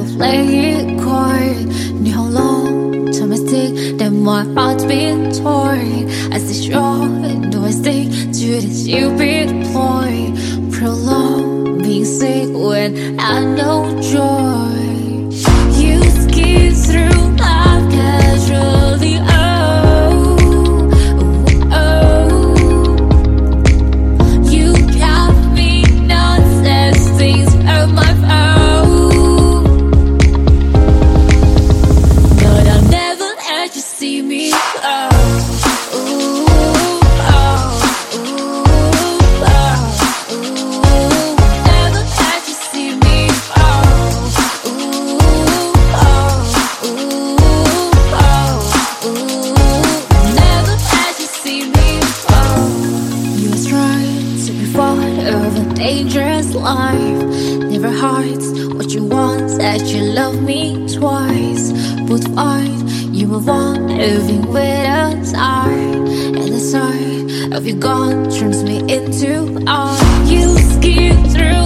play it coy. Knew how long time I stick, then my heart's been torn. I stay strong, do I stick to this stupid ploy? Prolong being sick when I know joy. You skip through life casually, oh, oh, oh. You got me nonsense, things hurt my phone. But I'll never let you see me go. Ooh, oh, ooh, oh, ooh. Never let you see me go. Ooh, oh, ooh, oh, ooh. Never let you see me go. You was trying to be part of a dangerous life. Never hides what you want, said you love me twice. But fine, you move on, living with a tide. And the sight of you gone turns me into art. You skip through